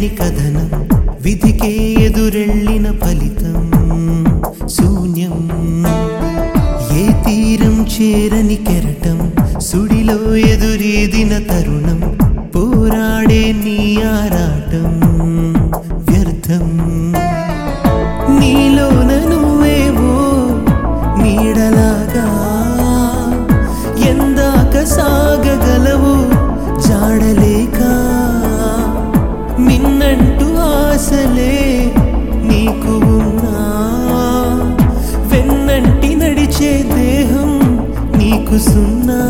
కథనం విధికే ఎదురెళ్ళిన ఫలితం శూన్యం ఏ తీరం చేరని కెరటం సుడిలో ఎదురీదిన తరుణం పోరాడే నీ ఆరాటం వ్యర్థం నీలోన నువ్వేవో నీడలాగా ఎందాక సాగగలవు జాడలేక నిన్నంటూ ఆశలే నీకు ఉన్నా వెన్నంటి నడిచే దేహం నీకు సున్నా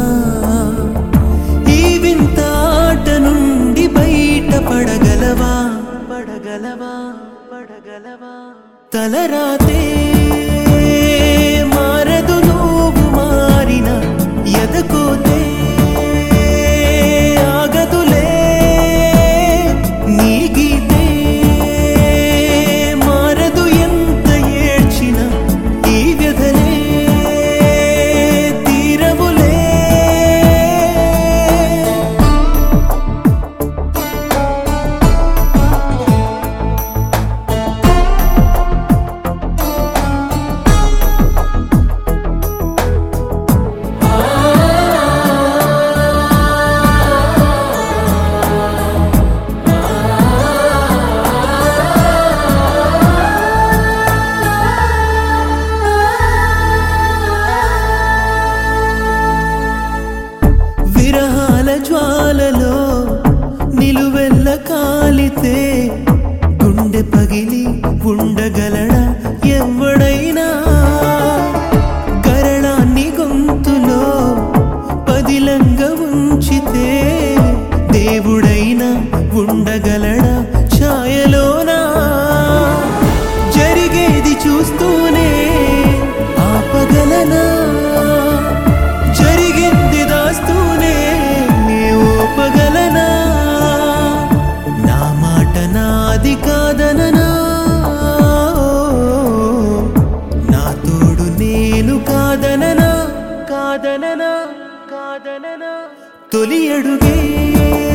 ఈ వింత ఆట నుండి బయట పడగలవా పడగలవా పడగలవా తలరాతే మారదు నువ్వు మారిన ఎదకోతే ఆగదులే నీ గీతే మారదు ఎంత ఏడ్చిన ఈ వ్యధలే తీరవులే విరహాల జ్వాలలో నిలువెల్ల కాలితే గుండె పగిలి ఉండగలడా ఎవడైనా గరళాన్ని గొంతులో పదిలంగా ఉంచితే దేవుడైనా ఉండగలడా ఛాయలోనా జరిగేది చూస్తూనే ఆపగలనా జరిగింది దాస్తూనే ఓపగలనా నా మాట నాది కాదననా నా తోడు నేను కాదననా కాదననా కాదననా తొలి అడుగే